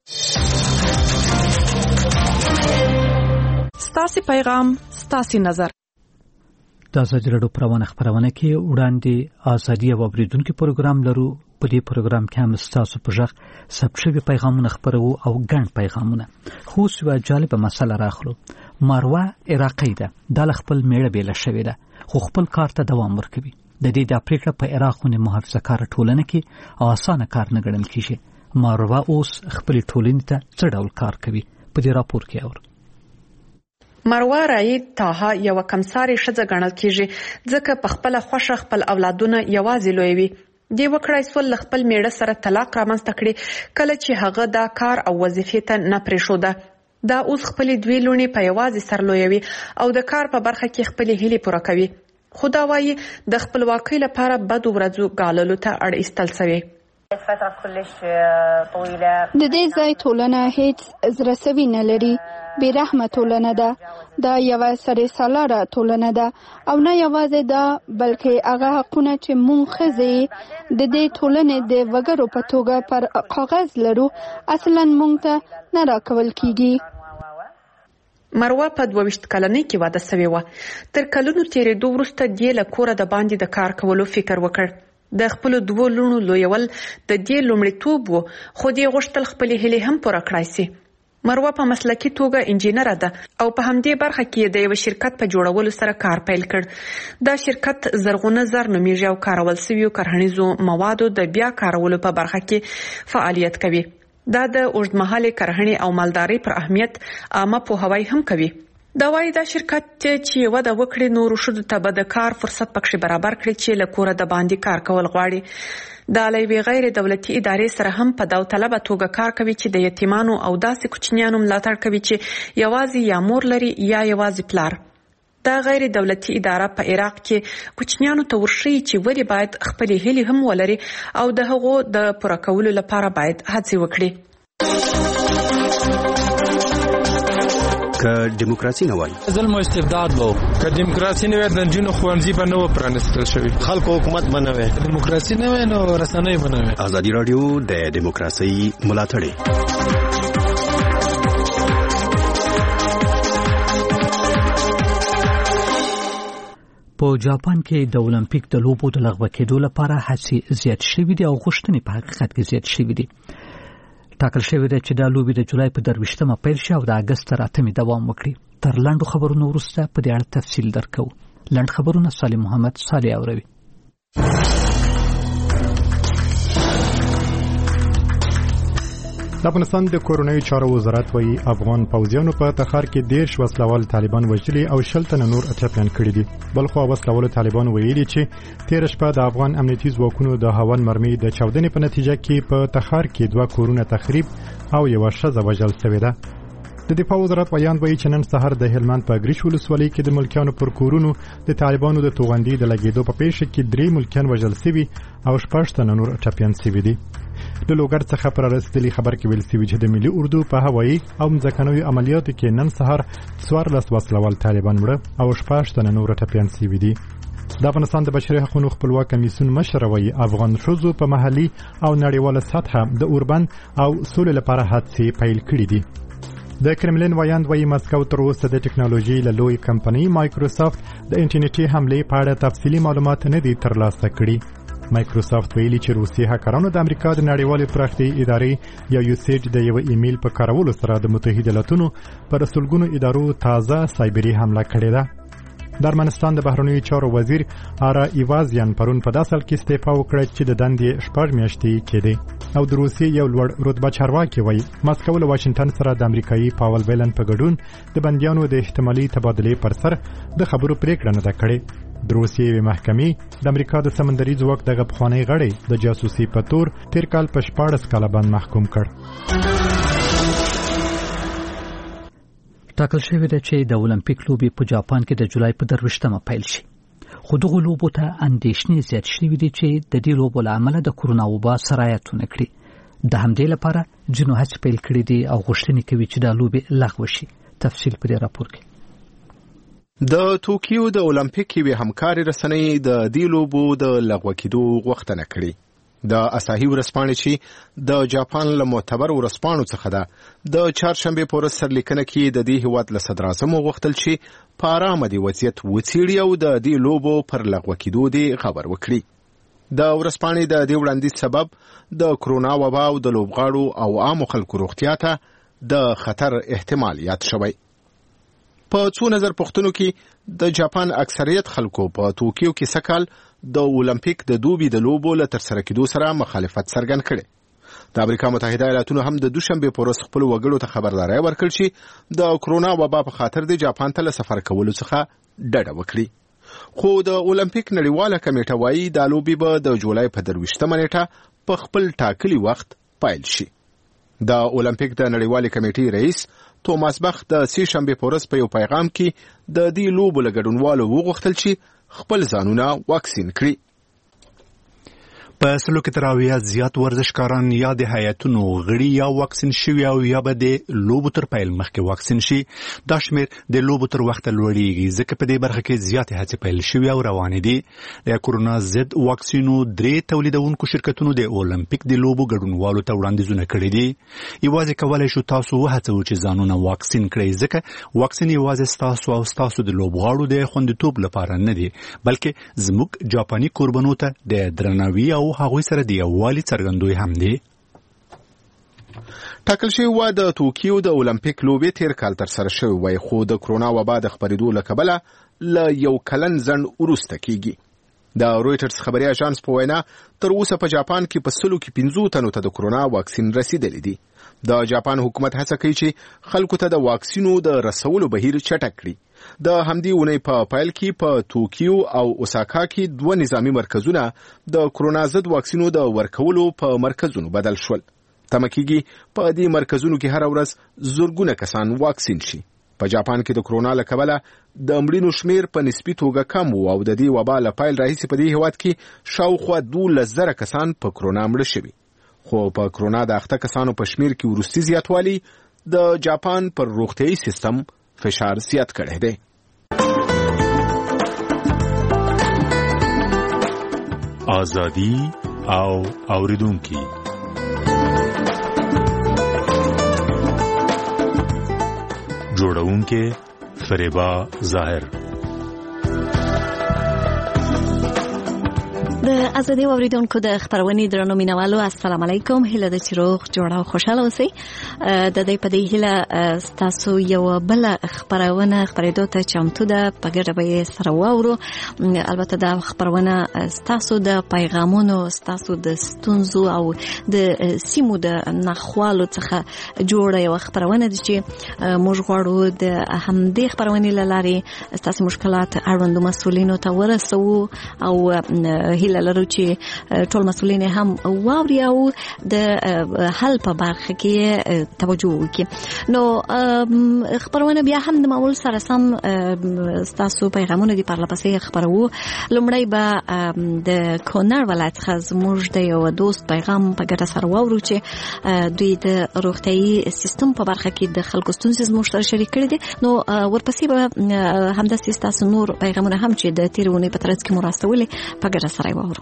F: ستاسې پیغام ستاسې نظر.
A: د ازادي راډیو پروانه خبرونه کې وړاندې ازادي او اوریدونکو پروګرام لرو. په دې پروګرام کې هم ستاسو په ژغ ثبت شوي پیغامونه خبرو او ګڼ پیغامونه. خو یوه جالبه مسله راخلو. مروه عراقی ده. د خپل میړه بیله شوې ده خو خپل کار ته دوام ورکوي. د دې د پریکړه په عراق باندې محافظه کار ټولنه کې اسانه کار نه ګڼل کیږي. مروه اوس خپل ټولنې ته څه ډول کار کوي په دې راپور کې اور.
F: مروه رایت تاها یو کمساري ښځه ګڼل کیږي ځکه په خپل خوښه خپل اولادونه یوازې لویوي. دی وکړای سول خپل میړه سره طلاق رامنځته کړي کله چې هغه دا کار او وظیفې ته نه پرېښوده. دا اوس خپل دوی لونې په یوازې سر لویوي او د کار په برخه کې خپل هیلې پوره کوي. خو دا وایي د خپلواکۍ لپاره بدو ورځو ګاللو ته اړ ایستل سوی.
Y: د دې ځای ټولنه هیڅ زړسوي نه لري. بې رحمه ټولنه ده. دا یوه سرې سالاره ټولنه ده او نه یوازې ده بلکې هغه حقونه چې مونږ ښځې د دې ټولنې د وګړو په توګه پر کاغذ لرو اصلا مونږ ته نه راکول کیږي.
F: مروه په دوه ویشت کلنۍ کې واده سوې وه. تر کلونو تېرېدو وروسته دې له کوره د باندې د کار کولو فکر وکړ. د خپل دوو لوڼو لویول د دې لومړیتوب و خو دې غوښتل خپلې هیلې هم پوره کړای سي. مروه په مسلکي توګه انجینره ده او په همدې برخه کې د یو شرکت په جوړولو سره کار پیل کړ. دا شرکت زرغونه زر نومیږي او کارول سویو کرهنیزو موادو د بیا کارولو په برخه کې فعالیت کوي. دا د اوږدمهالې کرهنې او مالدارۍ پر اهمیت عامه پوهاوی هم کوي. دا وايي دا شرکت چې وده وکړي نورو ښځو ته به د کار فرصت پکښې برابر کړي چې له کوره د باندې کار کول غواړي. دا له یوې غیر دولتي ادارې سره هم په داوطلبه توګه کار کوي چې د یتیمانو او داسې کوچنیانو ملاتړ کوي چې یوازې یا مور لري یا یوازې پلار. دا غیر دولتي اداره په عراق کې کوچنیانو ته ورښيي چې ولې باید خپلې هیلې هم ولري او د هغو د پوره کولو لپاره باید هڅې وکړي.
E: که دیموکراسي نه وای
Z: ظلم او استبداد وو. که دیموکراسي نه وای د جنونو خوانځي به نه و پرانستل شوی.
E: خلکو حکومت بنوي.
Z: دیموکراسي نه وای نو رسنۍ بنوي.
E: ازادي رادیو د دیموکراسي ملاتړ
A: په جاپان کې د اولمپیک د لوبو د لغوه کېدو لپاره هڅې زیات شوې دي او غوښتنې په حقیقت کې زیات شوې دي. ټاکل شوې ده چې دا لوبې د جولای په درویشتمه پیل شي او د اګست تر اتمې دوام وکړي. تر لنډو خبرونو وروسته په دې اړه تفصیل درکو. لنډ خبرونه صالح محمد صالح اوروي.
B: د افغانستان د کورونایي چارو وزارت وايي افغان پوځیانو په تخار کې دیرش وسلوال طالبان وژلي او شل تنه نور ټپیان کړي دي. بلخو وسلوال طالبان ویلي چې تیر شپه د افغان امنیتي ځواکونو د هاون مرمۍ د چاودنې په نتیجه کې په تخار کې دوه کورونه تخریب او یو ښځه وژل شوې ده. د دفاع وزارت بیان وایي چې نن سهار د هلمند په ګریش ولسوالۍ کې د ملکیانو پر کورونو د طالبانو د توغندي د لګیدو په پیښه کې درې ملکیان وژل شوي او شپږ تنه نور ټپیان شوي دي. د لوګر څخه پر رسېدلي خبر کې ویل شوي چې د ملي اردو په هوایي او ځمکنیو عملیاتو کې نن سهار څوارلس وسلوال طالبان مړه او شپږ تنه نور ټپیان شوي دي. د افغانستان د بشري حقوقو خپلواک کمیسیون مشر وایي افغان ښځو په محلي او نړیواله سطحه د اوربند او سولې لپاره هڅې پیل کړې دي. د کرملین وایاند وایي مسکو تر اوسه د ټکنالوژي له لوی کمپنۍ مایکروسافت د انټرنیټي حملې په اړه تفصیلي معلومات نه دي ترلاسه کړي. مایکروسافت ویلي چې روسي هکرانو د امریکا د نړیوالې پراختیایي ادارې یا یوسیډ د یو ایمیل په کارولو سره د متحده ایالاتونو پر رسولګونو ادارو تازه سایبري حمله کړې ده. د ارمنستان د بهرنیو چارو وزیر آرا ایوازیان پرون په داسې حال کې استعفا وکړه چې د دندې شپږ میاشتې کېدې او د روسیې یو لوړ رتبه چارواکي وایي مسکو له واشنگټن سره د امریکایي پاول ویلن په ګډون د بندیانو د احتمالي تبادلې پر سر د خبرو پریکړه نه ده کړې. د روسیې یوې محکمې د امریکا د سمندري ځواک دغه پخوانی غړی د جاسوسي په تور تیر کال په شپاړس کاله باندې محکوم کړ.
A: ټاکل شوې ده چې د اولمپیک لوبې په جاپان کې د جولای په درویشتمه پیل شي. خو دغه لوبو ته اندېښنې زیات شوې دي چې د دې لوبو له امله د کرونا وبا سرایت ونه کړي. د همدې لپاره ځینو هڅې پیل کړې دي او غوښتنې کوي چې دا لوبې لغوه شي. تفصیل په دې راپور کې.
U: د توکیو د اولمپیک یوې همکاري رسنۍ د دې لوبو د لغوه کېدو غوښتنه کړې. د اساهي ورځپاڼې چې د جاپان له معتبر ورځپاڼو څخه ده د چهارشنبې په ورځ سرلیکنه کې د دې هیواد له صدراعظم وغوښتل چې په ارامه دې وضعیت وڅېړي او د دې لوبو پر لغوه کېدو دې خبر وکړي. د ورځپاڼې د دې وړاندیز سبب د کرونا وبا او د لوبغاړو او عامو خلکو روغتیا ته د خطر احتمال یاد شوی. په څو نظر پوښتنو کې د جاپان اکثریت خلکو په توکیو کې سکهال د اولمپیک د دوبي د لوبو له ترسره کېدو سره مخالفت څرګند کړي. د امریکا متحده ایالاتونو هم د دوشنبې په ورځ خپل وګړو ته خبرداري ورکړه چې د کرونا وبا په خاطر د جاپان ته له سفر کولو څخه ډډه وکړي. خو د اولمپیک نړیواله کمیټه وايي د لوبي به د جولای په درویشتمه نیټه په خپل ټاکلي وخت پیل شي. د اولمپیک د نړیوالې کمیټې رئیس توماس بخ د سې شنبې په ورځ په یو پیغام کې د دې لوبو له ګډونوالو وغوښتل چې خپل ځانونه واکسین کړي.
D: په سلو کې تر اویا زیات ورزشکاران یا د هیئتونو غړي یا واکسین شوي او یا به د لوبو تر پیل مخکې واکسین شي. دا شمیر د لوبو تر وخته لوړیږي ځکه په دې برخه کې زیاتې هڅې پیل شوي او روانې دي. د کورونا ضد واکسینو درې تولیدونکو شرکتونو د اولمپیک د لوبو ګډونوالو ته وړاندیزونه کړي دي. یوازې کولای شو تاسو وهڅوو چې ځانونه واکسین کړئ ځکه واکسین یوازې ستاسو او ستاسو د لوبغاړو د خوندیتوب لپاره نه دی بلکې زموږ جاپاني کوربنو ته د درناوي او هغوی سره د یووالي څرګندوی هم دی.
U: ټاکل شوی و د توکیو د اولمپیک لوبې تیر کال ترسره شوې وای خو د کرونا وبا د خپرېدو له کبله له یو کلن ځنډ وروسته کیږي. د رویټرز خبري اژانس په وینا تر اوسه په جاپان کې په سلو کې پنځو تنو ته د کرونا واکسین رسیدلی دی. د جاپان حکومت هڅه کوي چې خلکو ته د واکسینو د رسولو بهیر چټک کړي. د همدې اونۍ په پایل کې په توکیو او اوساکا کې دوه نظامی مرکزونه د کرونا ضد واکسینو د ورکولو په مرکزونو بدل شول. تمه کېږي په دې مرکزونو کې هر ورځ زرګونه کسان واکسین شي. په جاپان کې د کرونا له کبله د مړینو شمیر په نسبي توګه کم و او د دې وبا له پیل راهیسې په دې هیواد کې شاوخوا دولس زره کسان په کرونا مړه شوي. خو په کرونا د اخته کسانو په شمیر کې وروستي زیاتوالی د جاپان پر روغتیايي سیستم فشار زیات کړی دی.
D: آزادي او اوریدونکي جوړونکي فریبا ظاهر
C: د ازادي اوریدونکو د خبرونې درنو مینوالو السلام علیکم. هیله د چروغ جوړه او خوشاله اوسئ. د دې په دې هیله تاسو یو بل خبرونه خبرېدو ته چمتو ده په ګډه به سره واورو. البته دا خبرونه تاسو د پیغامونو تاسو د ستونزو او د سیمو د نخوالو څخه جوړه یو خبرونه دي چې موږ غواړو د همدې خبرونې لارې تاسو مشکلات اړوندو مسولینو ته ورسوو او هیله لرو چې ټول مسولین هم واوري او د حل په برخه کې توجه وکړي. نو خبرونه بیا هم د معمول سره سم تاسو پیغامونه دي پر لپسې خبرو. لومړی به د کونړ ولایت څخه زموږ د یو دوست پیغام په ګټه سره واورو چې دوی د روغتیايي سیستم په برخه کې د خلکو ستونزې زموږ سره شریک کړي دي. نو ورپسې به همداسې تاسو نور پیغامونه هم چې د تیرونې په ترڅ کې مو راستولې په ګټه سره واورو.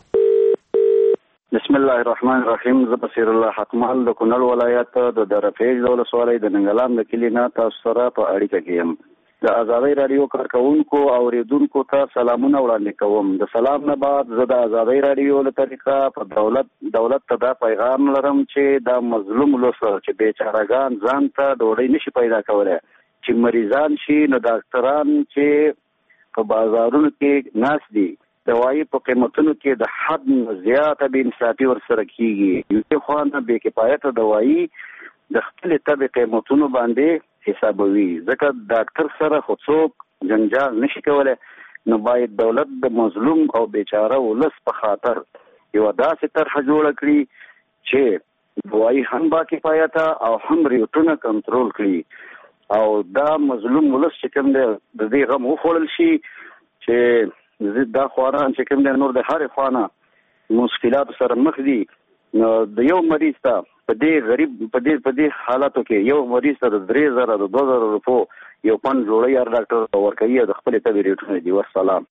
G: بسم الله الرحمن الرحیم. زه بصیر الله حکمال د کونړ ولایت د درفیج د ولسوالۍ د ننګلام د کلي نه تاسو سره په اړیکه کې یم. د ازادۍ رادیو کارکونکو او اوریدونکو ته سلامونه وړاندې کوم. د سلام نه بعد زه د ازادۍ رادیو له طریقه په دولت دولت ته دا پیغام لرم چې دا مظلوم لوسه چې بیچارهګان ځان ته ډوډۍ نشي پیدا کولی، چې مریضان شي نو ډاکټران چې په بازارونو کې ناست دي دوايي په قیمتونو کې د حد زیاته به انصافي ورسره کیږي. یو خو نه به کفایت دوايي د خپل طبي قیمتونو باندې حسابوي، ځکه ډاکټر سره خو څوک جنجال نشي کولای. نو باید دولت د مظلوم او بیچاره ولس په خاطر یو داسې طرح جوړ کړي چې دوايي هم با کفایت او هم ریټونه کنټرول کړي او دا مظلوم ولس چې کوم دی د دې غم وخوړل شي چې زید دا خواران چې کوم د نور د هر خوانه مشکلات سره مخ دي. نو د یو مریض ته په دې غریب په دې په دې حالاتو کې یو مریض ته د درې زره د دوه زره روپو یو پن جوړي هر ډاکټر ورکوي د خپل طبي ریټونه دي. والسلام.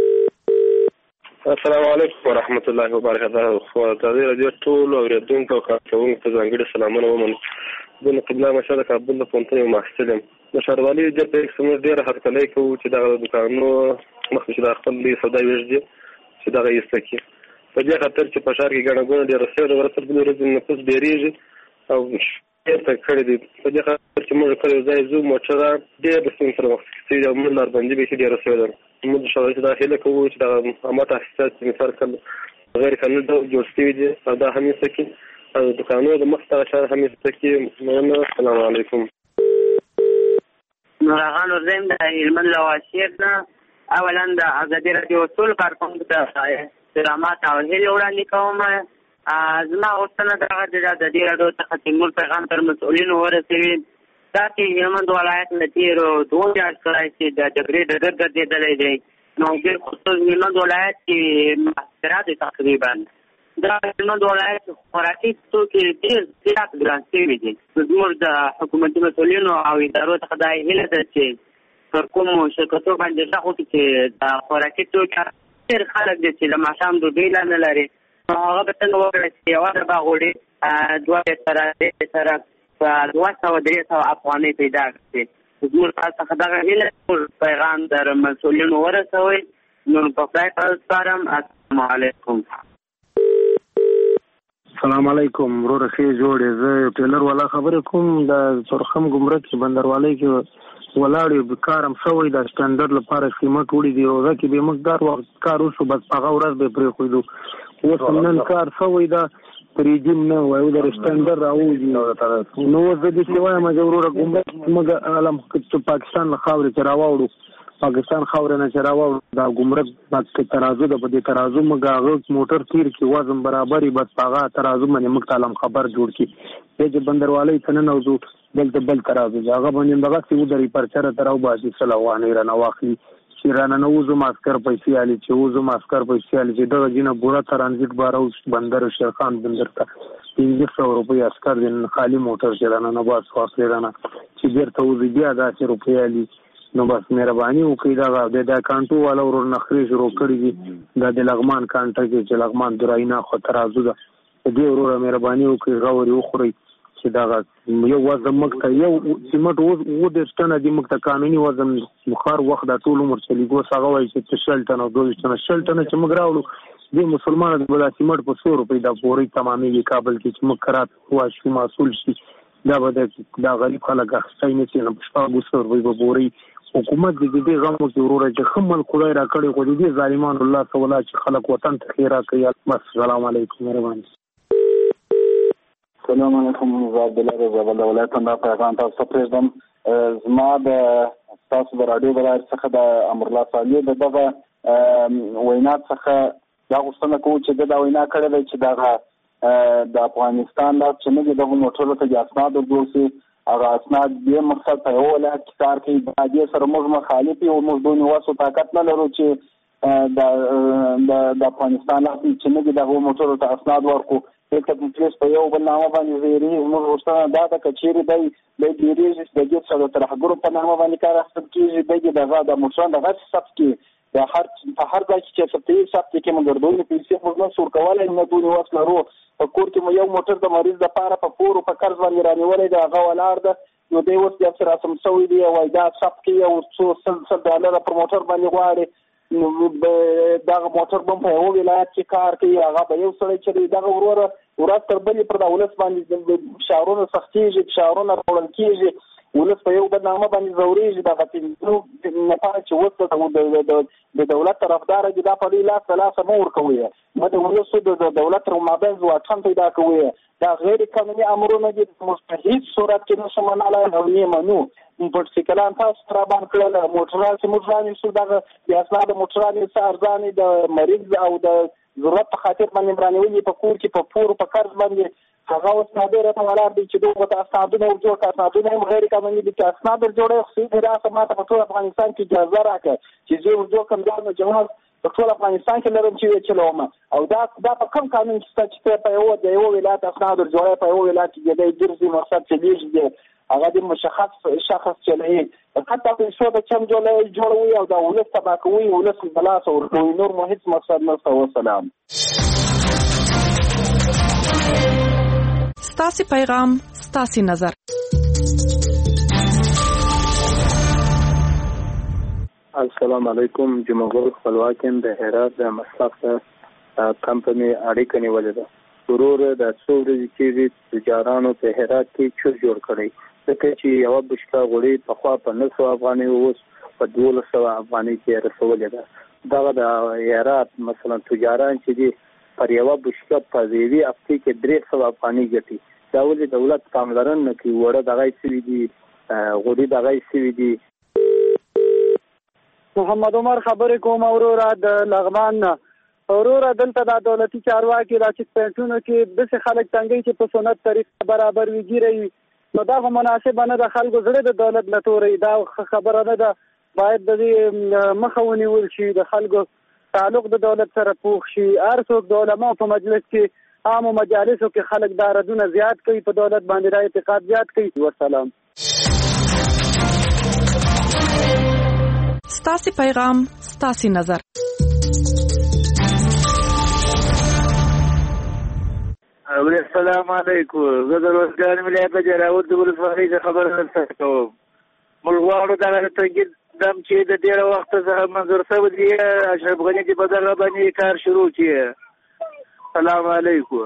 H: السلام علیکم ورحمت الله وبرکاته. خو د رادیو ټول اوریدونکو او کارکونکو ته ځانګړي سلامونه ومن. د قبله مشهد کابل د پونتې محصل یم. د شاروالي د پېښې ډېر هرکلی کوو چې دا دکانونو مخکې چې دا خپل سودا ویژدي چې دغه ایسته کړي. په دې خاطر چې په ښار کې ګڼه ګوڼه ډېره سوې ده، ورسره بلې ورځې نفوس ډېرېږي او ډېر کړي دي. په دې خاطر چې موږ کله یو ځای ځو موټره ډېر د ستونزو سره مخ کېږي او موږ لاربندي بیخي ډېره سوې ده. موږ د شاروالي دا هیله کوو چې دغه عامه تاسیسات چې مثال کله غیر قانوني ډول جوړ شوي دي او دا هم ایسته کړي او دکانونو د مخ ته اشاره هم ایسته کړي. مننه. السلام علیکم.
I: نورغان ورزیم د هلمند له واشیر نه اولا د ازادي رادیو ټول کارکونکو ته سلامات او هیلې وړاندې کوم. زما غوښتنه دغه ده د دې رادیو څخه چې موږ پیغام تر مسؤلینو ورسوي. دا چې هلمند ولایت له تېرو دوو میاشتو راهیسې د جګړې ډګر ګرځېدلی دی، نو ډېر خصوص هلمند ولایت کې محاصره دی تقریبا. دا هلمند ولایت خوراکي توکي ډېر زیات ګران شوي دي. زموږ د حکومتي مسؤلینو او ادارو څخه دا هیله ده چې پر کومو شرکتو باندې ښه وکړي چې د خوراکي توکي ډېر خلک دي چې د ماښام ډوډۍ لا نه لري، نو هغه به څنګه وکړي چې یوه ډبه غوړي دوه سره درې سره په دوه سوه درې سوه افغانۍ پیدا کړي. زموږ تاسو څخه دغه هیله زموږ پیغام در مسؤلینو ورسوئ. نو په خدای په سپارم. السلام علیکم.
K: السلام علیکم. ورور ښې جوړې. زه یو ټیلر والا خبرې کوم. د سرخم ګمرک چې بندروالۍ کې ولاړ یو کار هم شوی د سټنډرډ لپاره قیمت وړي دی او هغه کې به موږ دار وخت کار وشو بس هغه ورځ به پرېښودو. اوس هم نن کار شوی ده پریجیم نه وایو د سټنډرډ راوځي. نو زه دې چې وایم چې وروره ګمرک موږ علم چې پاکستان له خاورې چې راواوړو پاکستان خاورې نه چې راواوړو دا ګمرک بس ترازو ده. په دې ترازو موږ هغه موټر تیر کړي وزن برابري بس هغه ترازو باندې موږ تعلم خبر جوړ کړي. دې چې بندروالۍ ته ننوځو دلته بل ترازو هغه باندې دغسې ودرې پرچره ته راوباسي سل افغانۍ رانه واخلي چې رانه نوځو ماسکر پیسې علي چې وځو ماسکر پیسې علي چې دغه ځینه بوره ترانزیټ باره بندر شیرخان بندر ته پنځه سوه روپۍ عسکر دي خالي موټر چې رانه نه باس واخلي رانه چې بیرته وځي بیا داسې روپۍ علي. نو بس مهرباني وکړئ دغه د کانټو والا ورور نخرې شروع کړي دي دا د لغمان کانټه کې چې لغمان دراینا خو ترازو ده. د دې وروره مهرباني وکړئ غورې وخورئ چې دا یو وزن مکته یو سیمټ و د ستنه د مکته قانوني وزن مخار وخت د ټول عمر چلیګو څنګه وایي چې شلټن او دوه شلټن شلټن چې موږ راوړو د مسلمانانو د بل سیمټ په څو روپۍ د پوري تمامي کابل کې چې مکرات واشي مسول شي دا به د غریب خلک اخستای نه شي نه پښتو ګوسور وي به پوري حکومت د دې غمو ضرورت چې خمل خدای را کړی خو دې ظالمان الله تعالی چې خلک وطن ته خیره کوي. السلام علیکم مهرباني.
G: السلام علیکم زاد الله رضا ولایت نه پیغام تاسو پرېږدم. زما د تاسو د رادیو بلار څخه د امر الله صالح دغه وینا څخه دا غوښتنه کوم چې دا وینا کړې ده چې دا د افغانستان د چې دغه موټرو ته اسناد ورسي هغه اسناد به مقصد په یو ولایت کې کار کوي د دې سره موږ مخالف یو موږ دونه واسو طاقت نه لرو چې د د افغانستان چې دغه موټرو ته اسناد ورکو دغه پولیس په یو بل نامه باندې زیری موږ ورسره دا د کچېری دی د ډیریز د دې څخه تر هغه په نامه باندې کار اخیستل کیږي دغه د موټر دغه ثبت کی د هر په هر ځای چې ثبت ثبت کې موږ ګرځولې پیسې موږ نه سور کولای نه دونه وس لرو په کور کې یو موټر د مریض د پاره په پورو په قرض باندې رانیولې د هغه ولار ده نو دی اوس د سره سم سوي دی وای دا ثبت کې یو څو سل ډالر پر موټر باندې غواړي نو دا موټر بم په یو ولایت کې کار کوي هغه به یو سړی چې دا وروره ورځ تر بلې پر دولت باندې شاورونه سختيږي شاورونه راوړل کیږي ولس په یو بدنامه باندې زوريږي دا غوښتنه نه پاره چې وسته د دولت طرفدار دي دا په لاس ثلاثه مور کوي مده ولس د دولت تر مابین ځواټن پیدا کوي دا غیر قانوني امرونه دي مستحیل صورت کې نشو مناله او نه منو په سکلان تاسو را باندې کړل موټران چې موټران شو دا د اسناد موټران سارځان د مریض او د ضرورت په خاطر باندې برانوي په کور کې په پور په قرض باندې هغه اوس نادر ته ولر دي چې دوه اسنادونه او جوړ اسنادونه غیر قانوني دي چې اسناد جوړه خو دې راځه ماته په ټول افغانستان کې اجازه راکړه چې زه ورجو کوم دا جواز په ټول افغانستان کې لرم چې چلوم او دا دا په کوم قانون چې په یو د یو ولایت اسناد جوړه په یو ولایت کې د درځي مقصد چې لیږي هغه د مشخص شخص چلوي حتی په څو د چم جوړه جوړوي او دا ولس تبا کوي ولس بلاس او نور مو هیڅ مقصد نه و. سلام.
F: ستاسي پیغام ستاسي نظر.
W: السلام علیکم. جمهور خپلواکین د هرات د مسلک کمپنی اړیکه نیولې ده ضرور د څو ورځې کې تجارانو په هرات کې چور جوړ کړی ځکه چې یو بشکا غوړي په خوا په نسو افغاني اوس په دوله سو افغاني کې رسولې ده دا د هرات مثلا تجاران چې دي پر یو بشکا په ویوي افتی کې درې سو افغاني ګټي دا ولې دولت پاملرنه نه کوي وړه دغه څه دي غوړي دغه څه دي.
X: محمد عمر خبرې کوم اورورا د لغمان اورورا دلته د دولتي چارواکي د چک پینټونو کې د څه خلک څنګه چې په سنت طریقه برابر ویږي نو دا مناسب نه د خلکو زړه د دولت لټوري دا خبره نه ده باید د دې مخاوني ول شي د خلکو تعلق د دولت سره پوښ شي ارڅوک د علماء په مجلس کې عام مجالسو کې خلک داردونه زیات کوي په دولت باندې را اعتقاد زیات کوي. والسلام.
F: ستاسي پیغام ستاسي نظر.
J: السلام علیکم. زه د روزګار ملي په جراوت د ولسوالۍ خبره درته کوم. ملغواړو دغه تګید دم چې د ډیره وخت څخه منظور شوی دی اشرف غنی چې په دغه باندې کار شروع کړي. السلام علیکم.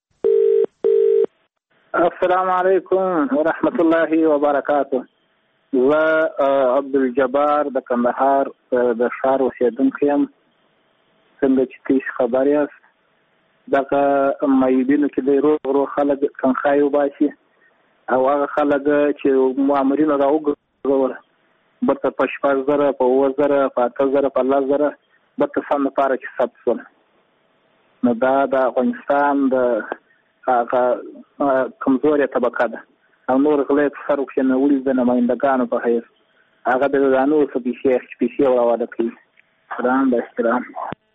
W: السلام علیکم ورحمت الله وبرکاته. زه عبدالجبار د کندهار د ښار اوسیدونکی یم. څنګه چې تاسو خبر یاست دغه مایبینو کې د روغ روغ خلک تنخواه وباسي او هغه خلک چې مامورین راوګرځول برته په شپږ زره په اووه زره په اته زره په لس زره برته سم لپاره چې ثبت شول نو دا د افغانستان د هغه کمزورې طبقه ده او نور غلی سر وکښېنولي د نمایندګانو په حیث هغه د ځانو څه پیسې پیسې وراواده کوي. سلام د احترام.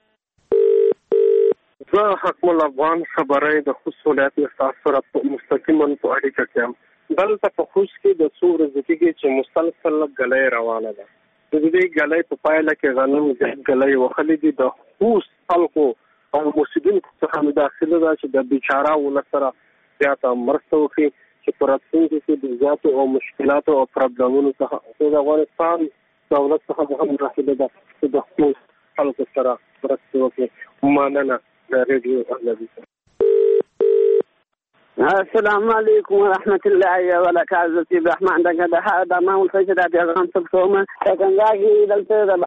H: زه حکم الافغان خبرې د خوست ولایت ستاسو سره مستقیما په اړیکه کې یم. دلته په خوست کې د څو ورځې کې چې مسلسل ګلۍ روانه ده. د دې ګلۍ په پایله کې غنم ګلۍ وخلې دي د خوست خلکو او مسیدین څخه مداخله ده چې د بیچاره ولسره زیاته مرسته وکړي
L: چې په راتلونکي کې د زیاتو او مشکلاتو او پرابلمونو څخه د افغانستان دولت څخه هم راهیله ده چې د خپل خلکو سره مرسته وکړي. مننه د ریډیو اهلوي.
N: السلام علیکم ورحمت الله وبرکاته. سید رحمان دغه د هغه د ماول څخه د پیغام څخه څومره څنګه دلته